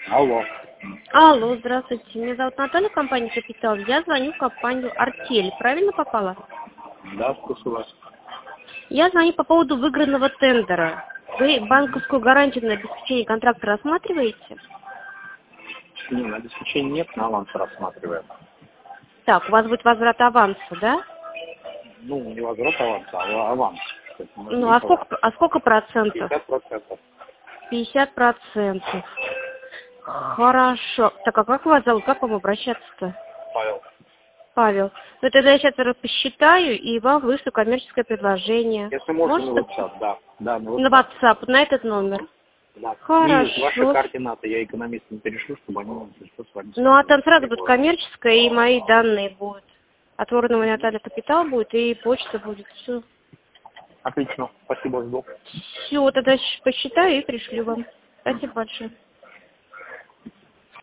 Алло. Алло, здравствуйте. Меня зовут Наталья, компания «Капитал». Я звоню в компанию «Артель». Правильно попала? Да, слушаю вас. Я звоню по поводу выигранного тендера. Вы банковскую гарантию на обеспечение контракта рассматриваете? Не, на обеспечение нет, на аванс рассматриваем. Так, у вас будет возврат аванса, да? Ну, не возврат аванса, а аванс. Ну, а сколько процентов? 50%. 50%. Хорошо. Так, а как вас зовут? Как вам обращаться-то? Павел. Павел. Ну, тогда я сейчас посчитаю и вам вышлю коммерческое предложение. Если можно, на Может, WhatsApp, да. Да, на на WhatsApp. WhatsApp, на этот номер? Да. И ваши Хорошо. координаты я экономистам перешлю, чтобы они что с вами Ну, а там сразу будет связались. коммерческое, и мои данные будут. Отворенного Наталья Капитал будет, и почта будет. Все. Отлично. Спасибо, жду. Все, тогда посчитаю и пришлю вам. Спасибо большое.